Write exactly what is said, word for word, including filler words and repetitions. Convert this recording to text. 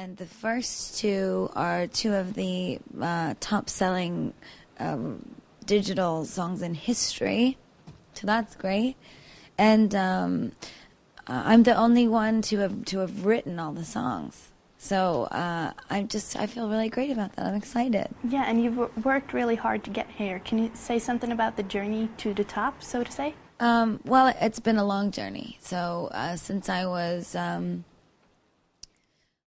and the first two are two of the uh, top-selling um, digital songs in history, so that's great. And um, I'm the only one to have to have written all the songs. So uh, I'm just, I feel really great about that. I'm excited. Yeah, and you've w- worked really hard to get here. Can you say something about the journey to the top, so to say? Um, well, it's been a long journey. So uh, since I was um,